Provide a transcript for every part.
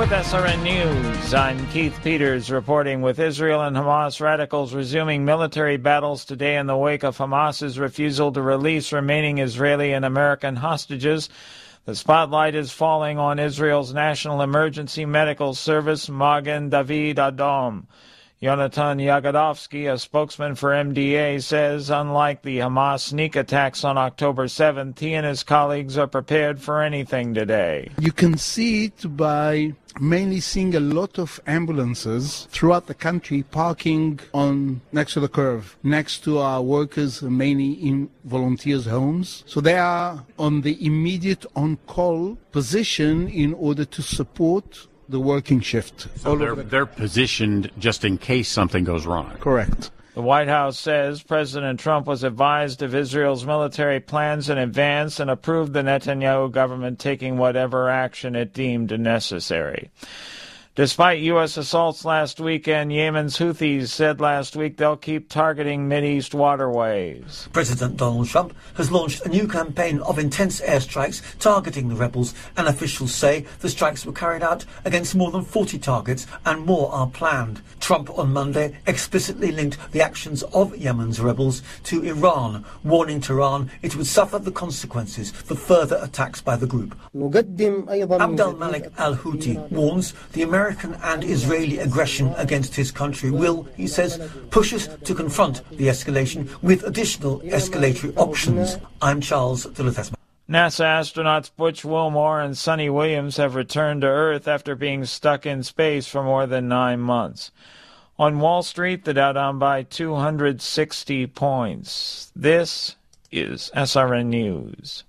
with SRN News. I'm Keith Peters reporting. With Israel and Hamas radicals resuming military battles today in the wake of Hamas's refusal to release remaining Israeli and American hostages, the spotlight is falling on Israel's National Emergency Medical Service, Magen David Adom. Yonatan Yagodovsky, a spokesman for MDA, says unlike the Hamas sneak attacks on October 7th, he and his colleagues are prepared for anything today. You can see it by mainly seeing a lot of ambulances throughout the country parking next to the curve, next to our workers, mainly in volunteers' homes. So they are on the immediate on-call position in order to support the working shift. So they're positioned just in case something goes wrong. Correct. The White House says President Trump was advised of Israel's military plans in advance and approved the Netanyahu government taking whatever action it deemed necessary. Despite U.S. assaults last weekend, Yemen's Houthis said last week they'll keep targeting Mideast waterways. President Donald Trump has launched a new campaign of intense airstrikes targeting the rebels, and officials say the strikes were carried out against more than 40 targets and more are planned. Trump on Monday explicitly linked the actions of Yemen's rebels to Iran, warning Tehran it would suffer the consequences for further attacks by the group. Abd al-Malik al-Houthi warns the American and Israeli aggression against his country will, he says, push us to confront the escalation with additional escalatory options. I'm Charles de Lethesma. NASA astronauts Butch Wilmore and Sonny Williams have returned to Earth after being stuck in space for more than 9 months. On Wall Street, the Dow down by 260 points. This is SRN News.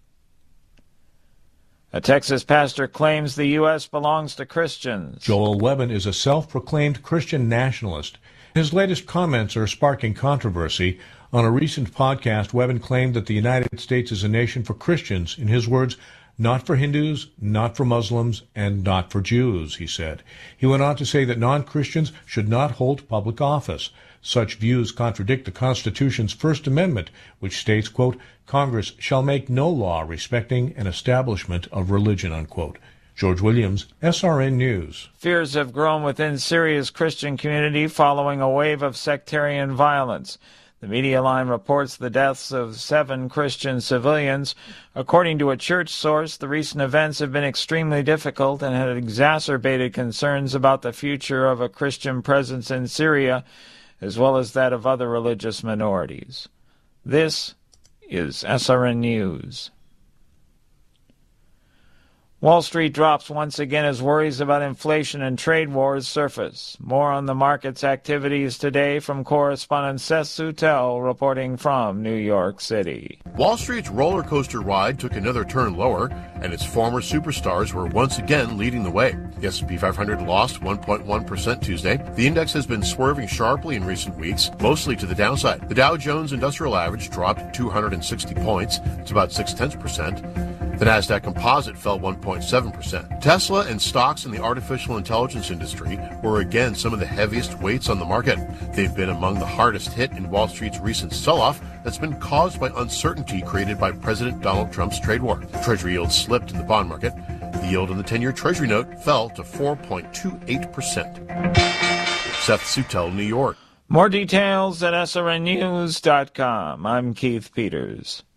A Texas pastor claims the U.S. belongs to Christians. Joel Webben is a self-proclaimed Christian nationalist. His latest comments are sparking controversy. On a recent podcast, Webben claimed that the United States is a nation for Christians. In his words, not for Hindus, not for Muslims, and not for Jews, he said. He went on to say that non-Christians should not hold public office. Such views contradict the Constitution's First Amendment, which states, quote, Congress shall make no law respecting an establishment of religion, unquote. George Williams, SRN News. Fears have grown within Syria's Christian community following a wave of sectarian violence. The Media Line reports the deaths of 7 Christian civilians. According to a church source, the recent events have been extremely difficult and had exacerbated concerns about the future of a Christian presence in Syria, as well as that of other religious minorities. This is SRN News. Wall Street drops once again as worries about inflation and trade wars surface. More on the market's activities today from correspondent Seth Sutel reporting from New York City. Wall Street's roller coaster ride took another turn lower, and its former superstars were once again leading the way. The S&P 500 lost 1.1% Tuesday. The index has been swerving sharply in recent weeks, mostly to the downside. The Dow Jones Industrial Average dropped 260 points. It's about 0.6%. The Nasdaq Composite fell 1.7%. Tesla and stocks in the artificial intelligence industry were again some of the heaviest weights on the market. They've been among the hardest hit in Wall Street's recent sell-off that's been caused by uncertainty created by President Donald Trump's trade war. Treasury yields slipped in the bond market. The yield on the 10-year Treasury note fell to 4.28%. Seth Sutel, New York. More details at srnnews.com. I'm Keith Peters.